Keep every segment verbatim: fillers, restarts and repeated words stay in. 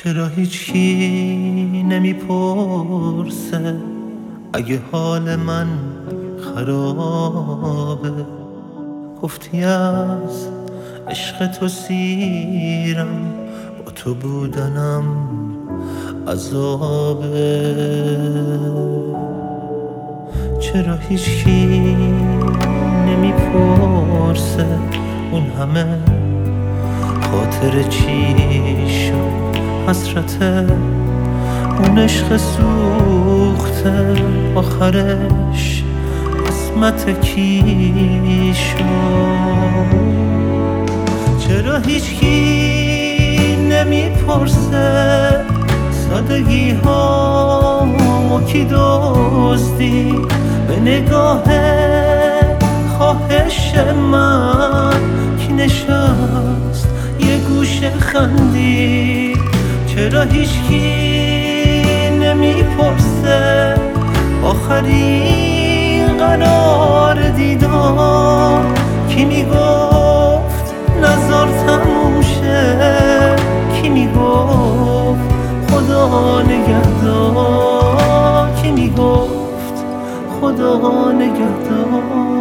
چرا هیچکی نمیپرسه اگه حال من خرابه؟ گفتی از عشق تو سیرم، با تو بودنم عذابه. چرا هیچکی نمیپرسه اون همه خاطر چی شد؟ حسرت اون عشق سوخته آخرش قسمت کی شد؟ چرا هیچکی نمیپرسه سادگی ها کی دزدی به نگاه خواهش من؟ کی نشست یه گوشه خندی؟ چرا هیچکی نمیپرسه آخرین قرار دیدار کی میگفت نزار تموم شه؟ کی میگفت خدا نگهدار؟ کی میگفت خدا نگهدار؟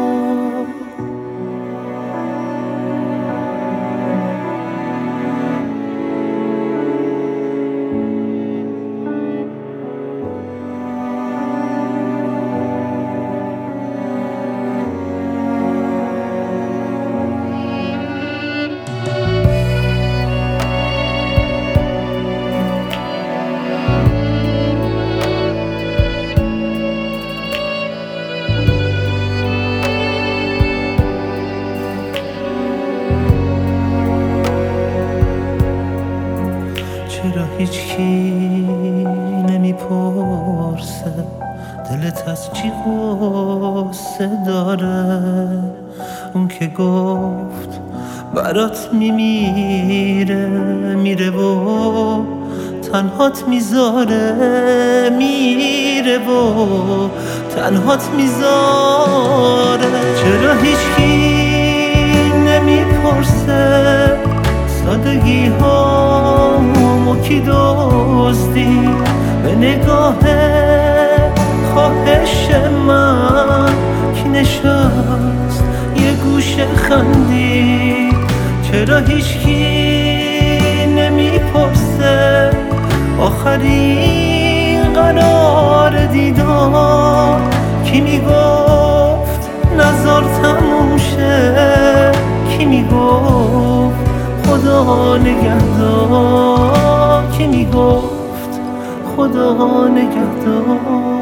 چرا هیچکی نمیپرسه دلت از چی غصه داره؟ اون که گفت برات میمیره میره و تنهات میذاره، میره و تنهات میذاره. چرا هیچکی نمیپرسه سادگی ها کی دزدی به نگاه خواهش من؟ کی نشست یه گوشه خندی؟ چرا هیچکی نمیپرسه آخرین قرار دیدار کی میگفت نزار تموم شه؟ کی میگفت خدا نگهدار؟ کی میگفت خدا نگهدار؟